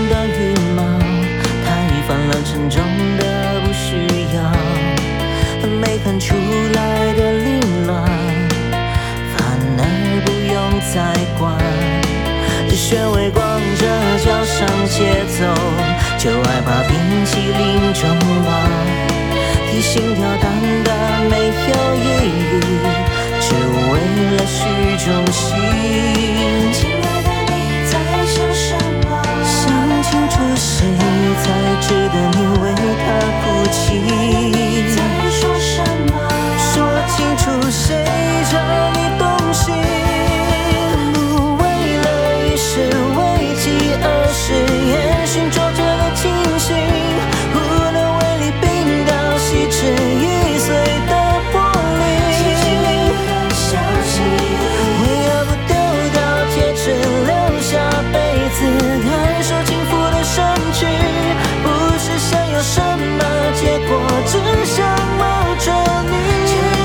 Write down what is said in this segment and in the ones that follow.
的羽毛，太泛滥沉重的不需要，没看出来的凌乱，反而不用再管。学会光着脚上节奏，就害怕冰淇淋中忘，提心吊胆的没有意义，只为了虚中心。亲爱的，你在想什么？想清楚谁才值得你为他哭泣？你在说什么？说清楚谁让你动心？不为了一时危机，而是严寻挫折的清醒，无能为力冰刀细致易碎的玻璃。很小心，为何不丢掉戒指，留下杯子，感受幸福的神奇？不是想要什么结果，只想抱着你。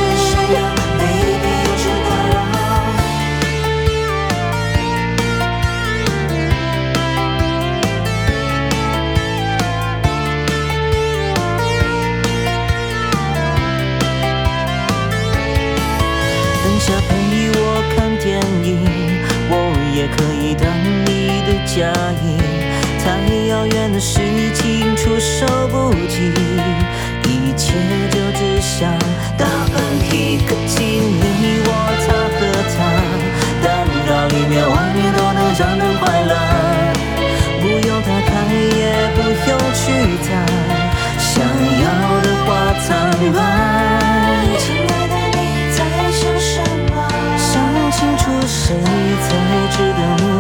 等下陪我看电影，我也可以当你的嫁衣。太遥远的事情措手不及，一切就只想打喷嚏。可惜你我他和他，蛋糕里面外面都能让人快乐，不用他开也不用去谈，想要的话坦白。亲爱的，你在想什么？想清楚谁才值得你